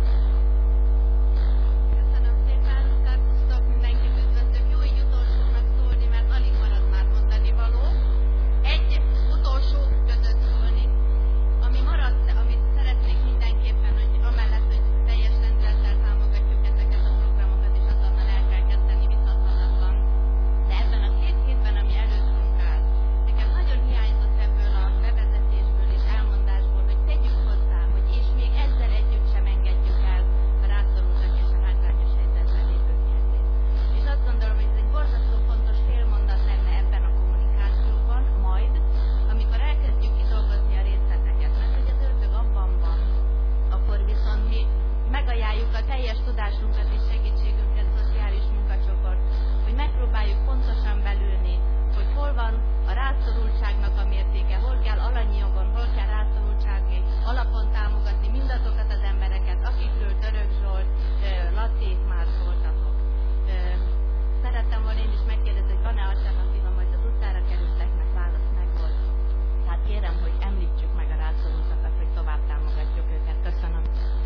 Köszönöm szépen, szervusztok, mindenkit üdvözlök. Jó így utolsónak szólni, mert alig marad már mondani való. Egy utolsó között szólni, ami maradt, amit szeretnék mindenképpen, hogy amellett, hogy teljes rendülettel támogatjuk ezeket a programokat, és azonnal el kell kezdeni, vitathatatlan. De ebben a 2 hétben, ami előttünk áll, nekem nagyon hiányzott ebből a bevezetésből és elmondásból, hogy tegyük hozzá, hogy és még ezzel együtt sem engedjük el a rászorultak és a hátrányos helyzetben lévők nyelvét. És azt gondolom, hogy ez egy borzasztó fontos félmondat lenne ebben a kommunikációban, majd, amikor elkezdjük kidolgozni a részleteket, mert hogy az ördög abban van, akkor viszont mi megajánljuk a teljes tudásunkat és segítségünket, szociális munkacsoport, hogy megpróbáljuk pontosan belülni, hogy hol van a rászorultságnak a mértéke, hol kell alanyi jogon, hol kell rászorultsági alapon támogatni mindazokat az embereket, akikről Török Zsolt, Laci már szóltatok. Szerettem volna én is megkérdezni, hogy van-e alternatíva, majd az utcára kerülteknek válasz meg volt. Tehát kérem, hogy említsük meg a rászorultakat, hogy tovább támogatjuk őket. Köszönöm.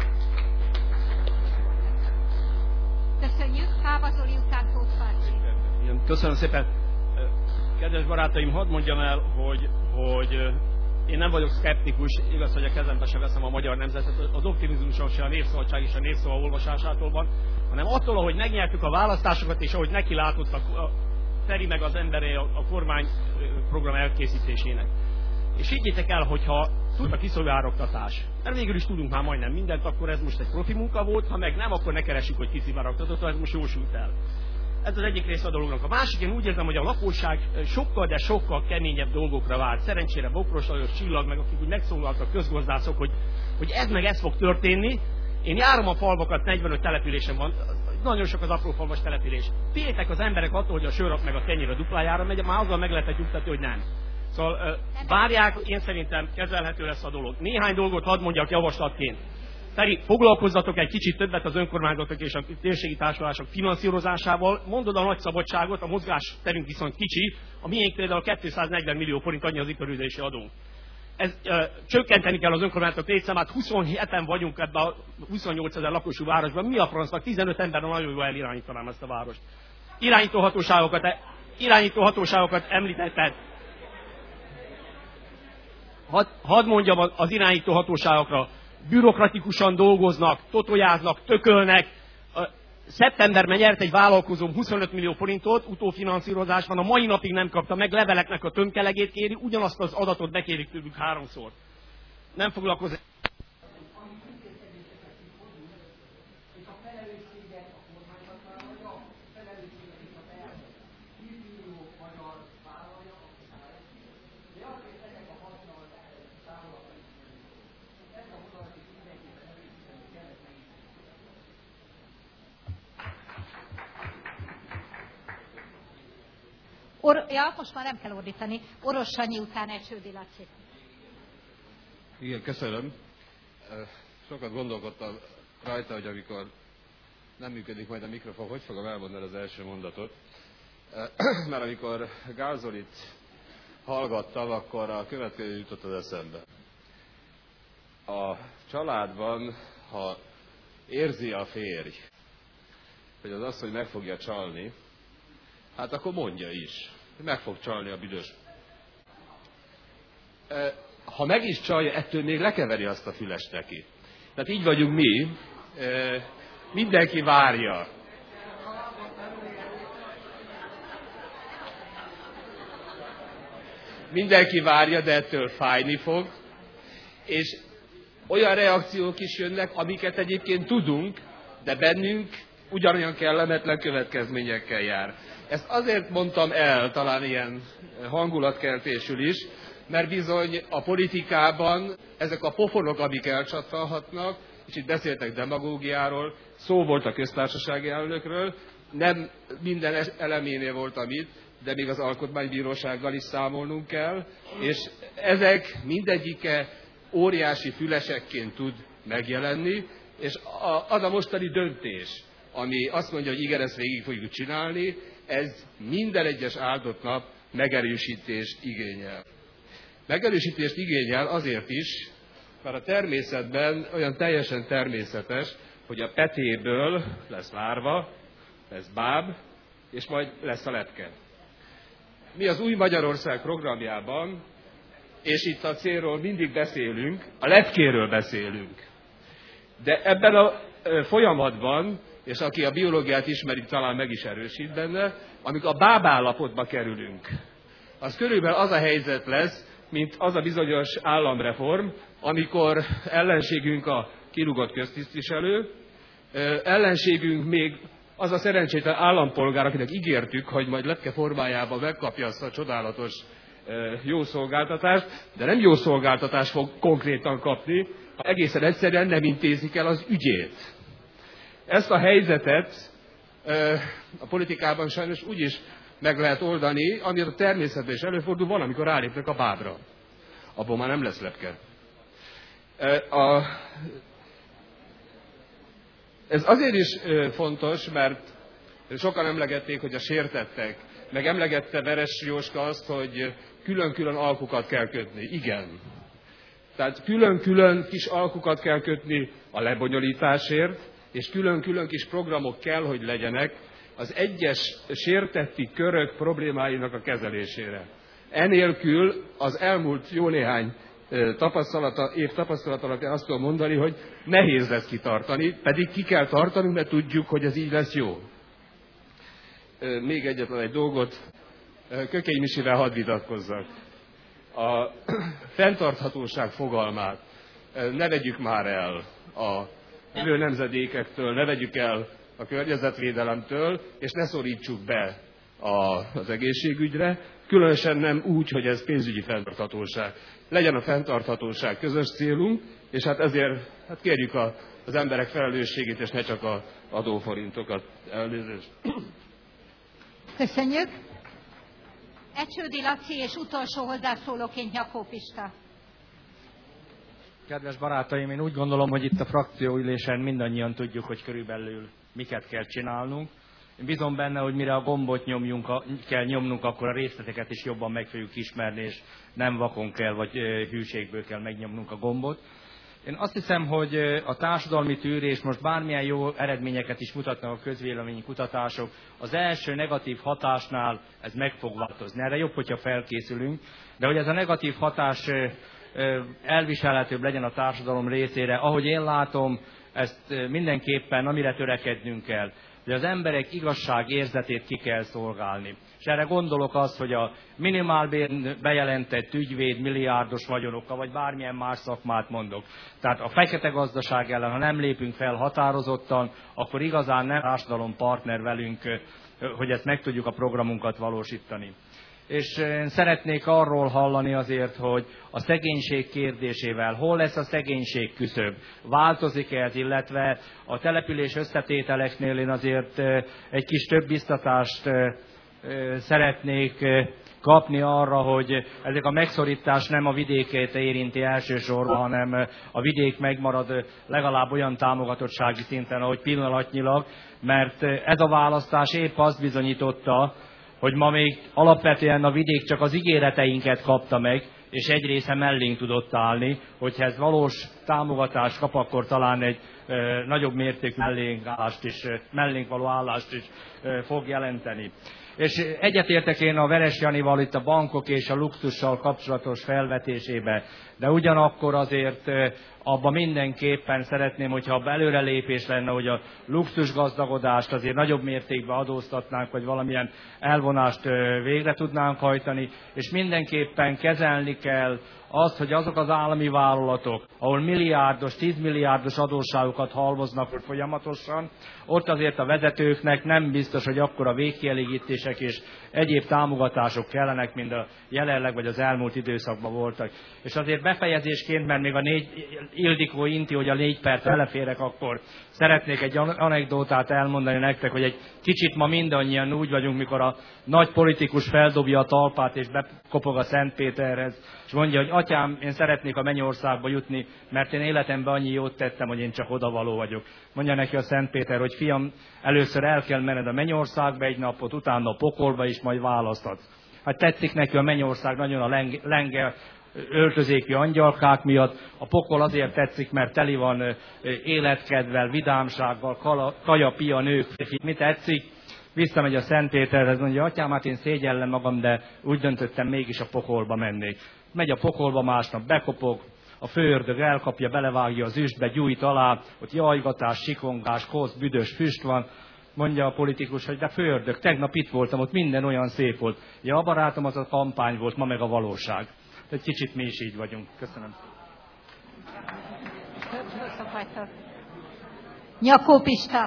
Köszönjük, Pápa Zoli, után Tóth Pálcsi. Köszönöm szépen. Kedves barátaim, hadd mondjam el, hogy én nem vagyok szkeptikus, igaz, hogy a kezembe se veszem a magyar nemzetet, az optimizmusom se a Népszabadság és a Népszava olvasásától van, hanem attól, ahogy megnyertük a választásokat, és ahogy neki látott a Feri meg az embere a kormányprogram elkészítésének. És higgyétek el, hogyha tud a kiszivárogtatás, mert végül is tudunk már majdnem mindent, akkor ez most egy profi munka volt, ha meg nem, akkor ne keressük, hogy kiszivárogtatott, ez most jósült el. Ez az egyik része a dolognak. A másik, én úgy érzem, hogy a lakosság sokkal, de sokkal keményebb dolgokra vár. Szerencsére Bokros Lajos, Csillag, meg akik úgy megszólaltak közgazdászok, hogy ez meg ez fog történni. Én járom a falvakat, 45 településen van, nagyon sok az apró falvas település. Féltek az emberek attól, hogy a sör meg a kenyér a duplájára megy, már azzal meg lehet nyugtatni, hogy nem. Szóval várják, én szerintem kezelhető lesz a dolog. Néhány dolgot hadd mondjak javaslatként. Feri, foglalkozzatok egy kicsit többet az önkormányzatok és a térségi társulások finanszírozásával. Mondod a nagy szabadságot, a mozgásterünk viszont kicsi, a miénk például 240 millió forint annyi az iparűzési adónk. Csökkenteni kell az önkormányzatok létszámát, 27-en vagyunk ebben a 28 000 lakosú városban. Mi a francnak? 15 emberen nagyon jól elirányítanám ezt a várost. Irányítóhatóságokat említetted. Hadd mondjam az irányítóhatóságokra. Bürokratikusan dolgoznak, totojáznak, tökölnek. Szeptemberben nyert egy vállalkozóm 25 millió forintot, utófinanszírozásban, a mai napig nem kapta meg, leveleknek a tömkelegét kéri, ugyanazt az adatot bekérik tőlük 3-szor. Nem foglalkozik. Most már nem kell ordítani. Orosz Sanyi után Ecsődi Laci. Igen, köszönöm. Sokat gondolkodtam rajta, hogy amikor nem működik majd a mikrofon, hogy fogom elmondani az első mondatot. Mert amikor Gázolit hallgattam, akkor a következő jutott az eszembe. A családban, ha érzi a férj, hogy az asszony meg fogja csalni, hát akkor mondja is, hogy meg fog csalni a büdös. Ha meg is csalja, ettől még lekeveri azt a füles neki. Tehát így vagyunk mi, mindenki várja. Mindenki várja, de ettől fájni fog, és olyan reakciók is jönnek, amiket egyébként tudunk, de bennünk ugyanolyan kellemetlen következményekkel jár. Ezt azért mondtam el, talán ilyen hangulatkeltésül is, mert bizony a politikában ezek a pofonok, amik elcsattanhatnak, és itt beszéltek demagógiáról, szó volt a köztársasági elnökről, nem minden eleménél voltam itt, de még az alkotmánybírósággal is számolnunk kell, és ezek mindegyike óriási fülesekként tud megjelenni, és az a mostani döntés, ami azt mondja, hogy igen, ezt végig fogjuk csinálni, ez minden egyes áldott nap megerősítést igényel. Megerősítést igényel azért is, mert a természetben olyan teljesen természetes, hogy a petéből lesz lárva, lesz báb, és majd lesz a lepke. Mi az Új Magyarország programjában, és itt a célról mindig beszélünk, a lepkéről beszélünk. De ebben a folyamatban, és aki a biológiát ismeri, talán meg is erősít benne, amikor a bábállapotba kerülünk, az körülbelül az a helyzet lesz, mint az a bizonyos államreform, amikor ellenségünk a kirúgott köztisztviselő, ellenségünk még az a szerencsétlen állampolgár, akinek ígértük, hogy majd lepke formájában megkapja azt a csodálatos jó szolgáltatást, de nem jó szolgáltatást fog konkrétan kapni, egészen egyszerűen nem intézik el az ügyét. Ezt a helyzetet a politikában sajnos úgy is meg lehet oldani, ami a természetben is előfordul, van, amikor rálépnek a bábra. Abból már nem lesz lepke. Ez azért is fontos, mert sokan emlegették, hogy a sértettek, meg emlegette Veres Jóska azt, hogy külön-külön alkukat kell kötni. Igen. Tehát külön-külön kis alkukat kell kötni a lebonyolításért, és külön-külön kis programok kell, hogy legyenek az egyes sértetti körök problémáinak a kezelésére. Enélkül az elmúlt jó néhány év tapasztalat alapján azt tudom mondani, hogy nehéz lesz kitartani, pedig ki kell tartanunk, mert tudjuk, hogy ez így lesz jó. Még egyetlen egy dolgot, Kökény Misivel hadd vitatkozzak. A fenntarthatóság fogalmát ne vegyük már el a jövő nemzedékektől, ne vegyük el a környezetvédelemtől, és ne szorítsuk be az egészségügyre, különösen nem úgy, hogy ez pénzügyi fenntarthatóság. Legyen a fenntarthatóság közös célunk, és hát ezért kérjük az emberek felelősségét, és ne csak az adóforintokat. Elnézést. Köszönjük. Ecsődi Laci és utolsó hozzászólóként Nyakó Pista. Kedves barátaim, én úgy gondolom, hogy itt a frakcióülésen mindannyian tudjuk, hogy körülbelül miket kell csinálnunk. Én bízom benne, hogy mire a gombot kell nyomnunk, akkor a részleteket is jobban meg fogjuk ismerni, és nem vakon kell, vagy hűségből kell megnyomnunk a gombot. Én azt hiszem, hogy a társadalmi tűrés most bármilyen jó eredményeket is mutatnak a közvéleményi kutatások, az első negatív hatásnál ez meg fog változni. Erre jobb, hogyha felkészülünk, de hogy ez a negatív hatás elviselhetőbb legyen a társadalom részére, ahogy én látom, ezt mindenképpen amire törekednünk kell, hogy az emberek igazságérzetét ki kell szolgálni. És erre gondolok azt, hogy a minimálbér bejelentett ügyvéd milliárdos vagyonokkal, vagy bármilyen más szakmát mondok. Tehát a fekete gazdaság ellen, ha nem lépünk fel határozottan, akkor igazán nem társadalom partner velünk, hogy ezt meg tudjuk a programunkat valósítani. És én szeretnék arról hallani azért, hogy a szegénység kérdésével hol lesz a szegénység küszöb, változik-e ez, illetve a település összetételeknél én azért egy kis több biztatást szeretnék kapni arra, hogy ezek a megszorítás nem a vidéket érinti elsősorban, hanem a vidék megmarad legalább olyan támogatottsági szinten, ahogy pillanatnyilag, mert ez a választás épp azt bizonyította, hogy ma még alapvetően a vidék csak az ígéreteinket kapta meg, és egy része mellénk tudott állni, hogyha ez valós támogatást kap, akkor talán egy nagyobb mértékű mellénk való állást is fog jelenteni. És egyetértek én a Veres Janival itt a bankok és a luxussal kapcsolatos felvetésébe, de ugyanakkor azért abban mindenképpen szeretném, hogyha előrelépés lenne, hogy a luxus gazdagodást azért nagyobb mértékben adóztatnánk, vagy valamilyen elvonást végre tudnánk hajtani, és mindenképpen kezelni kell azt, hogy azok az állami vállalatok, ahol milliárdos, 10 milliárdos adósságokat halmoznak folyamatosan, ott azért a vezetőknek nem biztos, hogy akkora végkielégítések és egyéb támogatások kellenek, mint a jelenleg vagy az elmúlt időszakban voltak. És azért befejezésként, mert még a Ildikó inti, hogy a 4 perc beleférek, akkor szeretnék egy anekdótát elmondani nektek, hogy egy kicsit ma mindannyian úgy vagyunk, mikor a nagy politikus feldobja a talpát és bekopog a Szentpéterhez, és mondja, hogy atyám, én szeretnék a mennyországba jutni, mert én életemben annyi jót tettem, hogy én csak odavaló vagyok. Mondja neki a Szentpéter, hogy fiam, először el kell menned a mennyországba egy napot, utána a pokolba is, majd választhatsz. Hát tetszik neki a mennyország nagyon a lenge öltözékű angyalkák miatt, a pokol azért tetszik, mert teli van életkedvel, vidámsággal, kaja, pia, nők, mi tetszik? Visszamegy a Szentpéterhez, mondja, atyám, hát én szégyellem magam, de úgy döntöttem, mégis a pokolba mennék. Megy a pokolba, másnap bekopog, a főördög elkapja, belevágja az üstbe, gyújt alá, ott jajgatás, sikongás, kosz, büdös füst van. Mondja a politikus, hogy de főördög, tegnap itt voltam, ott minden olyan szép volt. Ja, a barátom, az a kampány volt, ma meg a valóság. Egy kicsit mi is így vagyunk. Köszönöm. Nyakó Pista.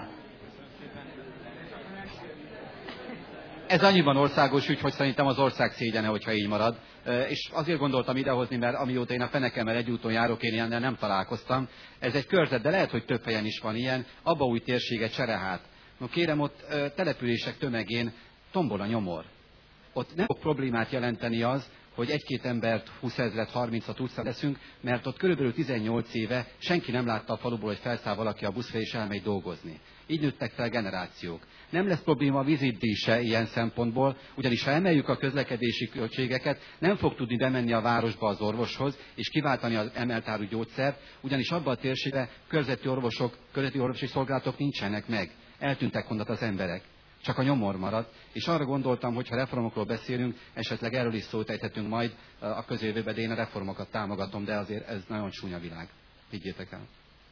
Ez annyiban országos ügy, hogy szerintem az ország szégyene, hogyha így marad. És azért gondoltam idehozni, mert amióta én a Fenekemmel egy úton járok, én ilyennel nem találkoztam. Ez egy körzet, de lehet, hogy több helyen is van ilyen. Abaúj térsége, Cserehát. No kérem, ott települések tömegén tombol a nyomor. Ott nem fog problémát jelenteni az, hogy egy-két embert, 20 000-et, 30-at utcán leszünk, mert ott körülbelül 18 éve senki nem látta a faluból, hogy felszáll valaki a buszra és elmegy dolgozni. Így nőttek fel generációk. Nem lesz probléma a vizitdíj se ilyen szempontból, ugyanis ha emeljük a közlekedési költségeket, nem fog tudni bemenni a városba az orvoshoz, és kiváltani az emeltárú gyógyszert, ugyanis abban a térségben körzeti orvosi szolgálatok nincsenek meg. Eltűntek onnan az emberek. Csak a nyomor maradt, és arra gondoltam, hogy ha reformokról beszélünk, esetleg erről is szót ejthetünk majd a közeljövőben, de én a reformokat támogatom, de azért ez nagyon csúnya világ. Higgyétek el.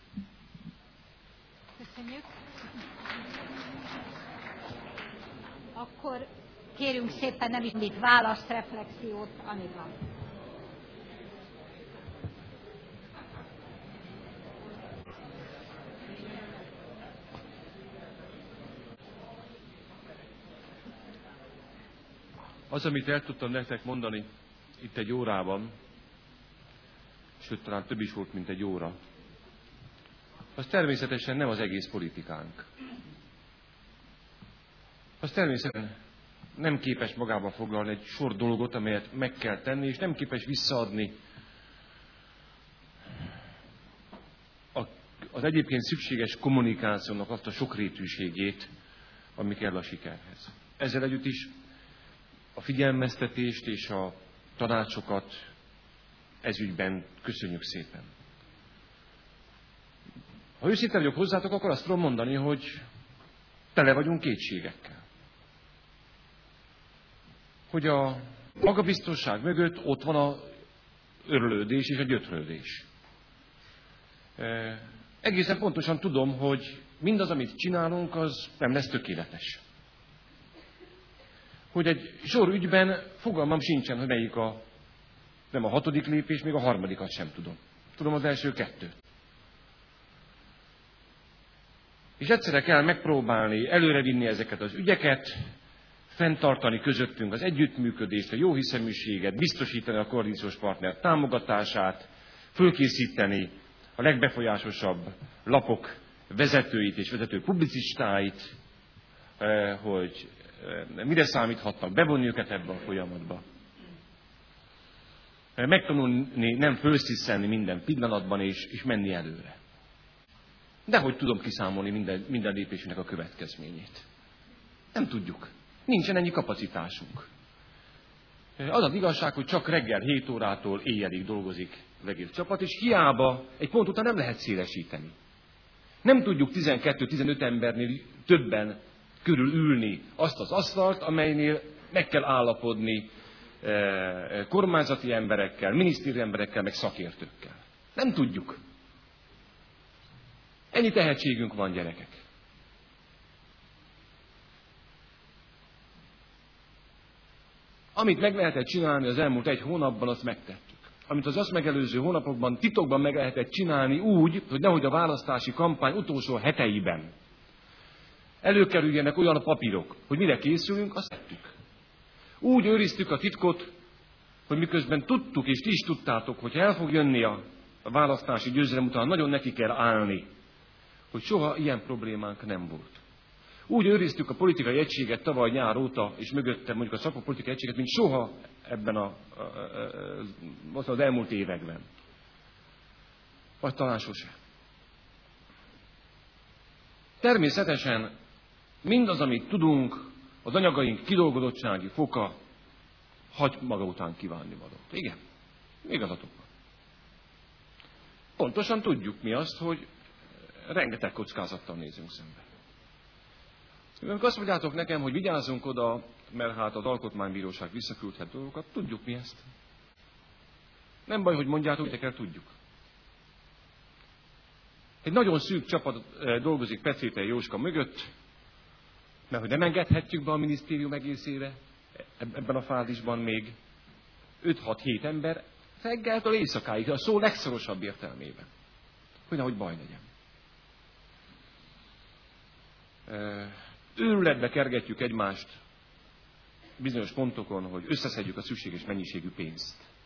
Köszönjük. Akkor kérünk szépen nem itt választ, reflexiót, Anita. Az, amit el tudtam nektek mondani itt egy órában, sőt, talán több is volt, mint egy óra, az természetesen nem az egész politikánk. Az természetesen nem képes magába foglalni egy sor dolgot, amelyet meg kell tenni, és nem képes visszaadni az egyébként szükséges kommunikációnak azt a sokrétűségét, ami kell a sikerhez. Ezzel együtt is a figyelmeztetést és a tanácsokat ezügyben köszönjük szépen. Ha őszinte vagyok hozzátok, akkor azt tudom mondani, hogy tele vagyunk kétségekkel. Hogy a magabiztosság mögött ott van a örlődés és a gyötrődés. Egészen pontosan tudom, hogy mindaz, amit csinálunk, az nem lesz tökéletes. Hogy egy sor ügyben fogalmam sincsen, hogy melyik nem a 6. lépés, még a 3. sem tudom. Tudom az első 2. És egyszerre kell megpróbálni előrevinni ezeket az ügyeket, fenntartani közöttünk az együttműködést, a jóhiszeműséget, biztosítani a koalíciós partner támogatását, fölkészíteni a legbefolyásosabb lapok vezetőit és vezető publicistáit, hogy mire számíthatnak, bevonni őket ebbe a folyamatba. Megtanulni nem fölsziszenni minden pillanatban és menni előre. De hogy tudom kiszámolni minden lépésünknek a következményét? Nem tudjuk. Nincsen ennyi kapacitásunk. Az az igazság, hogy csak reggel 7 órától éjjelig dolgozik az egész csapat, és hiába egy pont után nem lehet szélesíteni. Nem tudjuk 12-15 embernél többen körül ülni azt az asztalt, amelynél meg kell állapodni kormányzati emberekkel, minisztériumi emberekkel, meg szakértőkkel. Nem tudjuk. Ennyi tehetségünk van, gyerekek. Amit meg lehetett csinálni az elmúlt 1 hónapban, azt megtettük. Amit az azt megelőző hónapokban titokban meg lehetett csinálni úgy, hogy nehogy a választási kampány utolsó heteiben előkerüljenek olyan papírok, hogy mire készülünk, azt tettük. Úgy őriztük a titkot, hogy miközben tudtuk, és ti is tudtátok, hogy el fog jönni a választási győzelem után, nagyon neki kell állni, hogy soha ilyen problémánk nem volt. Úgy őriztük a politikai egységet tavaly nyár óta, és mögötte mondjuk a szakmapolitikai egységet, mint soha ebben az elmúlt években. Vagy talán sose. Természetesen mindaz, amit tudunk, az anyagaink kidolgozottsági foka hagy maga után kívánni valót. Igen, igazatok van. Pontosan tudjuk mi azt, hogy rengeteg kockázattal nézünk szembe. Amikor azt mondjátok nekem, hogy vigyázzunk oda, mert hát az alkotmánybíróság visszaküldhet dolgokat, tudjuk mi ezt. Nem baj, hogy mondjátok, de kell tudjuk. Egy nagyon szűk csapat dolgozik Petréter Jóska mögött, mert hogy nem engedhetjük be a minisztérium egészére, ebben a fázisban még 5-6-7 ember, reggeltől éjszakáig, a szó legszorosabb értelmében. Hogy nehogy baj legyen. Őrületbe kergetjük egymást bizonyos pontokon, hogy összeszedjük a szükséges mennyiségű pénzt.